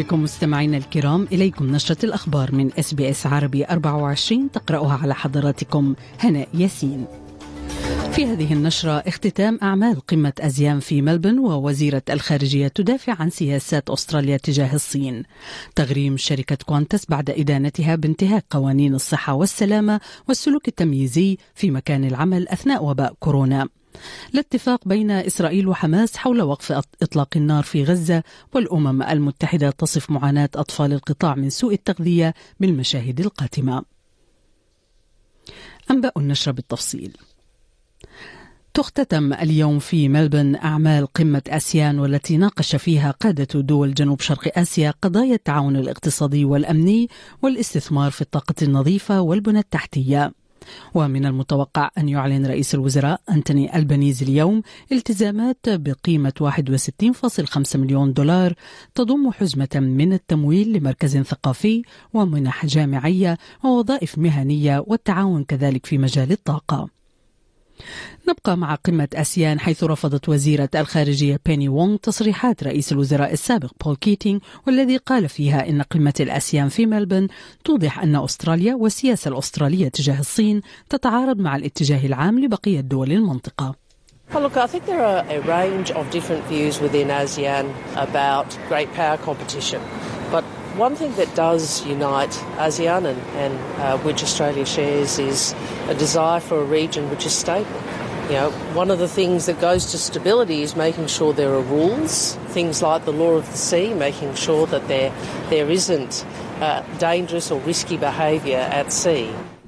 بكم مستمعينا الكرام. إليكم نشرة الأخبار من SBS عربي 24 تقرأها على حضراتكم هناء ياسين. في هذه النشرة اختتام أعمال قمة أزيان في ملبن، ووزيرة الخارجية تدافع عن سياسات أستراليا تجاه الصين. تغريم شركة كوانتس بعد إدانتها بانتهاك قوانين الصحة والسلامة والسلوك التمييزي في مكان العمل أثناء وباء كورونا. الاتفاق بين إسرائيل وحماس حول وقف إطلاق النار في غزة، والأمم المتحدة تصف معاناة أطفال القطاع من سوء التغذية بالمشاهد القاتمة. أنباء النشرة بالتفصيل. تختتم اليوم في ملبن أعمال قمة آسيان، والتي ناقش فيها قادة دول جنوب شرق آسيا قضايا التعاون الاقتصادي والأمني والاستثمار في الطاقة النظيفة والبنى التحتية. ومن المتوقع أن يعلن رئيس الوزراء أنتوني ألبانيز اليوم التزامات بقيمة 61.5 مليون دولار تضم حزمة من التمويل لمركز ثقافي ومنح جامعية ووظائف مهنية والتعاون كذلك في مجال الطاقة. نبقى مع قمة آسيان، حيث رفضت وزيرة الخارجية بيني وونغ تصريحات رئيس الوزراء السابق بول كيتينغ، والذي قال فيها إن قمة الآسيان في ملبن توضح أن أستراليا والسياسة الأسترالية تجاه الصين تتعارض مع الاتجاه العام لبقية دول المنطقة. Well, look, I think there are a range of different views within ASEAN about great power competition. But one thing that does unite ASEAN and which Australia shares is a desire for a region which is stable. You know, one of the things that goes to stability is making sure there are rules, things like the law of the sea, making sure that there isn't dangerous or risky behaviour at sea.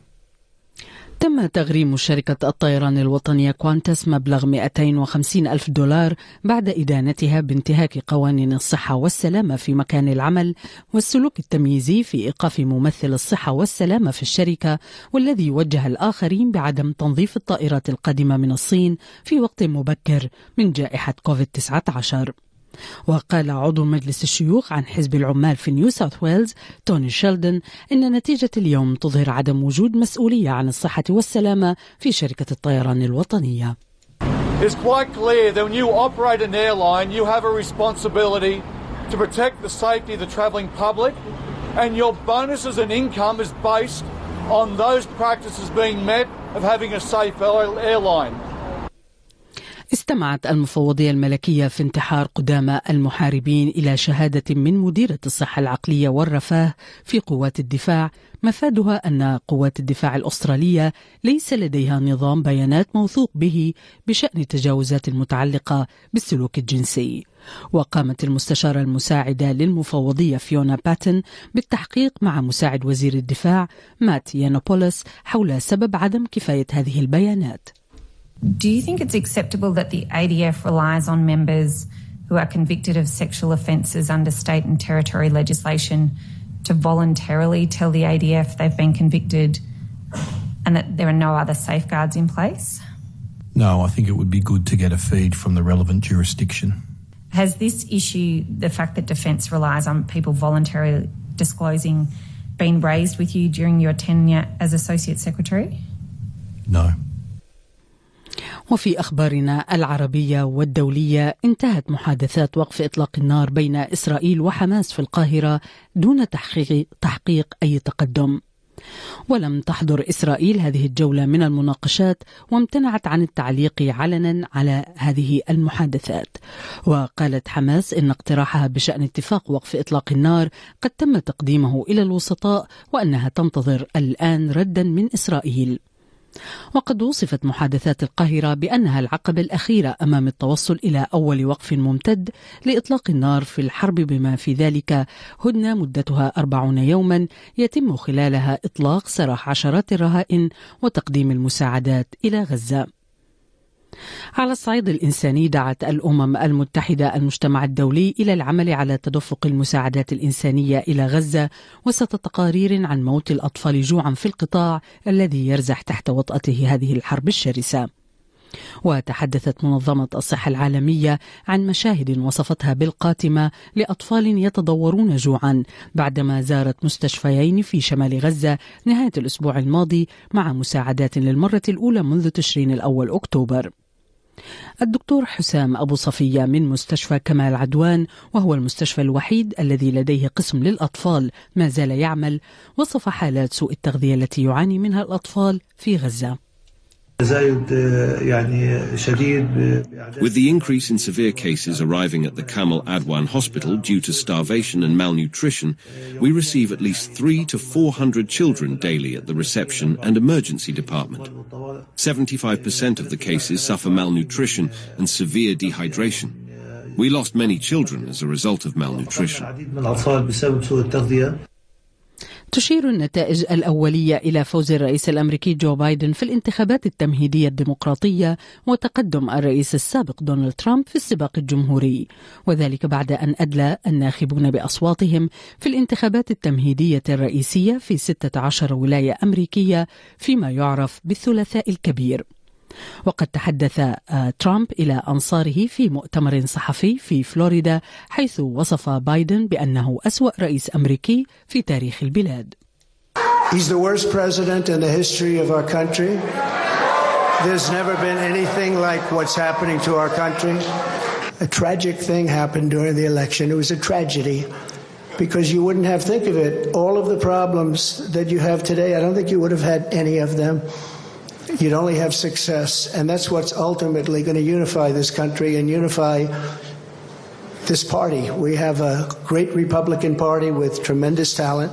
تم تغريم شركة الطيران الوطنية كوانتس مبلغ 250 ألف دولار بعد إدانتها بانتهاك قوانين الصحة والسلامة في مكان العمل والسلوك التمييزي في إيقاف ممثل الصحة والسلامة في الشركة، والذي وجه الآخرين بعدم تنظيف الطائرات القادمة من الصين في وقت مبكر من جائحة كوفيد-19. وقال عضو مجلس الشيوخ عن حزب العمال في نيو ساوث ويلز توني شيلدن إن نتيجة اليوم تظهر عدم وجود مسؤولية عن الصحة والسلامة في شركة الطيران الوطنية. It's quite clear that when you operate an airline, you have a responsibility to protect the safety of the travelling public, and your bonuses and income is based on those practices being met of having a safe airline. استمعت المفوضية الملكية في انتحار قدامى المحاربين إلى شهادة من مديرة الصحة العقلية والرفاه في قوات الدفاع، مفادها أن قوات الدفاع الأسترالية ليس لديها نظام بيانات موثوق به بشأن التجاوزات المتعلقة بالسلوك الجنسي. وقامت المستشارة المساعدة للمفوضية فيونا باتن بالتحقيق مع مساعد وزير الدفاع مات يانوبولس حول سبب عدم كفاية هذه البيانات. Do you think it's acceptable that the ADF relies on members who are convicted of sexual offences under state and territory legislation to voluntarily tell the ADF they've been convicted and that there are no other safeguards in place? No, I think it would be good to get a feed from the relevant jurisdiction. Has this issue, the fact that Defence relies on people voluntarily disclosing, been raised with you during your tenure as Associate Secretary? No. وفي أخبارنا العربية والدولية، انتهت محادثات وقف إطلاق النار بين إسرائيل وحماس في القاهرة دون تحقيق أي تقدم. ولم تحضر إسرائيل هذه الجولة من المناقشات، وامتنعت عن التعليق علنا على هذه المحادثات. وقالت حماس إن اقتراحها بشأن اتفاق وقف إطلاق النار قد تم تقديمه إلى الوسطاء، وأنها تنتظر الآن ردا من إسرائيل. وقد وصفت محادثات القاهرة بأنها العقبة الأخيرة أمام التوصل إلى أول وقف ممتد لإطلاق النار في الحرب، بما في ذلك هدنة مدتها 40 يوما يتم خلالها إطلاق سراح عشرات الرهائن وتقديم المساعدات إلى غزة. على الصعيد الإنساني، دعت الأمم المتحدة المجتمع الدولي إلى العمل على تدفق المساعدات الإنسانية إلى غزة وسط تقارير عن موت الأطفال جوعا في القطاع الذي يرزح تحت وطأته هذه الحرب الشرسة. وتحدثت منظمة الصحة العالمية عن مشاهد وصفتها بالقاتمة لأطفال يتضورون جوعا بعدما زارت مستشفيين في شمال غزة نهاية الأسبوع الماضي مع مساعدات للمرة الأولى منذ تشرين الأول أكتوبر. الدكتور حسام أبو صفية من مستشفى كمال عدوان، وهو المستشفى الوحيد الذي لديه قسم للأطفال ما زال يعمل، وصف حالات سوء التغذية التي يعاني منها الأطفال في غزة. With the increase in severe cases arriving at the Kamal Adwan hospital due to starvation and malnutrition, we receive at least 300 to 400 children daily at the reception and emergency department. 75% of the cases suffer malnutrition and severe dehydration. We lost many children as a result of malnutrition. تشير النتائج الأولية إلى فوز الرئيس الأمريكي جو بايدن في الانتخابات التمهيدية الديمقراطية وتقدم الرئيس السابق دونالد ترامب في السباق الجمهوري، وذلك بعد أن أدلى الناخبون بأصواتهم في الانتخابات التمهيدية الرئيسية في 16 ولاية أمريكية فيما يعرف بالثلاثاء الكبير. وقد تحدث ترامب إلى أنصاره في مؤتمر صحفي في فلوريدا، حيث وصف بايدن بأنه أسوأ رئيس أمريكي في تاريخ البلاد. He's the worst president in the history of our country. There's never been anything like what's happening to our country. A tragic thing happened during the election. It was a tragedy because you wouldn't have, think of it, all of the problems that you have today, I don't think you would have had any of them. You'd only have success, and that's what's ultimately going to unify this country and unify this party. We have a great Republican Party with tremendous talent.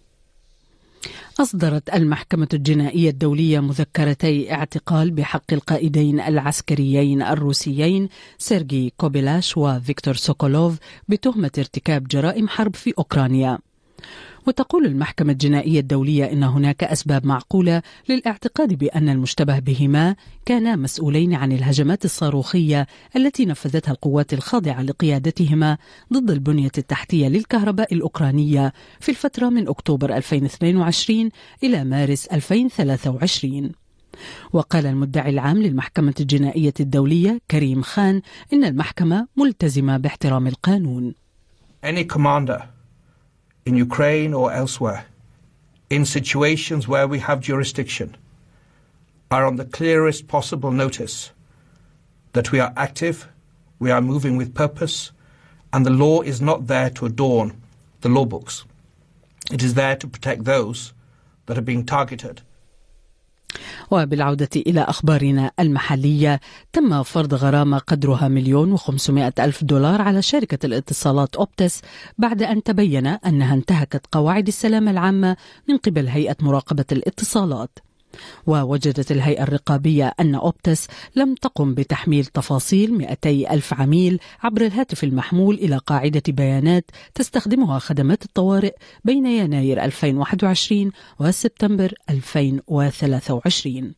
أصدرت المحكمة الجنائية الدولية مذكرتي اعتقال بحق القائدين العسكريين الروسيين سيرجي كوبيلاش وفيكتور سوكولوف بتهمة ارتكاب جرائم حرب في أوكرانيا. وتقول المحكمة الجنائية الدولية إن هناك أسباب معقولة للاعتقاد بأن المشتبه بهما كانا مسؤولين عن الهجمات الصاروخية التي نفذتها القوات الخاضعة لقيادتهما ضد البنية التحتية للكهرباء الأوكرانية في الفترة من أكتوبر 2022 إلى مارس 2023. وقال المدعي العام للمحكمة الجنائية الدولية كريم خان إن المحكمة ملتزمة باحترام القانون. Any commander in Ukraine or elsewhere, in situations where we have jurisdiction, are on the clearest possible notice that we are active, we are moving with purpose, and the law is not there to adorn the law books. It is there to protect those that are being targeted. وبالعودة إلى أخبارنا المحلية، تم فرض غرامة قدرها $1,500,000 على شركة الاتصالات أوبتس بعد أن تبين أنها انتهكت قواعد السلامة العامة من قبل هيئة مراقبة الاتصالات. ووجدت الهيئة الرقابية أن أوبتس لم تقم بتحميل تفاصيل 200,000 عميل عبر الهاتف المحمول إلى قاعدة بيانات تستخدمها خدمات الطوارئ بين يناير 2021 وسبتمبر 2023.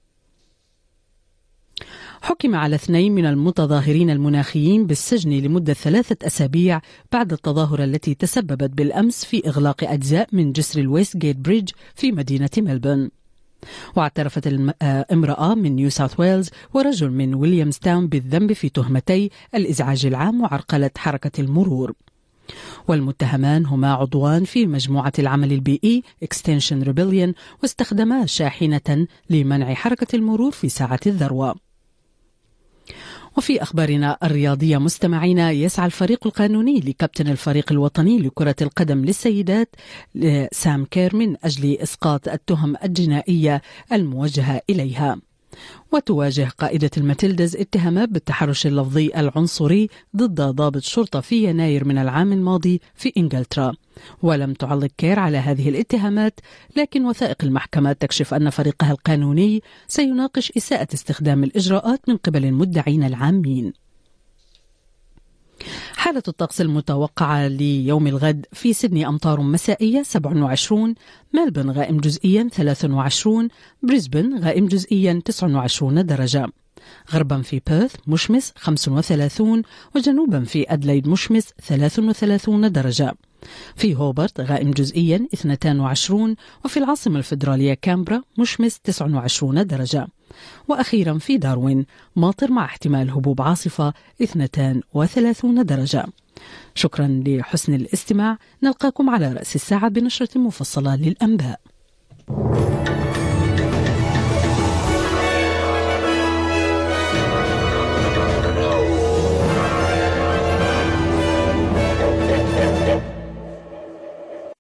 حكم على 2 من المتظاهرين المناخيين بالسجن لمدة 3 أسابيع بعد التظاهرة التي تسببت بالأمس في إغلاق أجزاء من جسر الويست جيت بريدج في مدينة ملبورن. واعترفت امرأة من نيو ساوث ويلز ورجل من ويليامزتاون بالذنب في تهمتي الإزعاج العام وعرقلة حركة المرور. والمتهمان هما عضوان في مجموعة العمل البيئي Extinction Rebellion، واستخدما شاحنة لمنع حركة المرور في ساعة الذروة. وفي أخبارنا الرياضية مستمعينا، يسعى الفريق القانوني لكابتن الفريق الوطني لكرة القدم للسيدات سام كير من أجل إسقاط التهم الجنائية الموجهة إليها. وتواجه قائدة الماتيلدز اتهامات بالتحرش اللفظي العنصري ضد ضابط شرطة في يناير من العام الماضي في إنجلترا. ولم تعلق كير على هذه الاتهامات، لكن وثائق المحكمة تكشف أن فريقها القانوني سيناقش إساءة استخدام الإجراءات من قبل المدعين العامين. حالة الطقس المتوقعة ليوم الغد: في سيدني أمطار مسائية 27، ملبورن غائم جزئيا 23، بريسبن غائم جزئيا 29 درجة، غربا في بيرث مشمس 35، وجنوبا في أدلايد مشمس 33 درجة، في هوبرت غائم جزئيا 22، وفي العاصمة الفيدرالية كامبرا مشمس 29 درجة، وأخيرا في داروين ماطر مع احتمال هبوب عاصفة 32 درجة. شكرا لحسن الاستماع، نلقاكم على رأس الساعة بنشرة مفصلة للأنباء.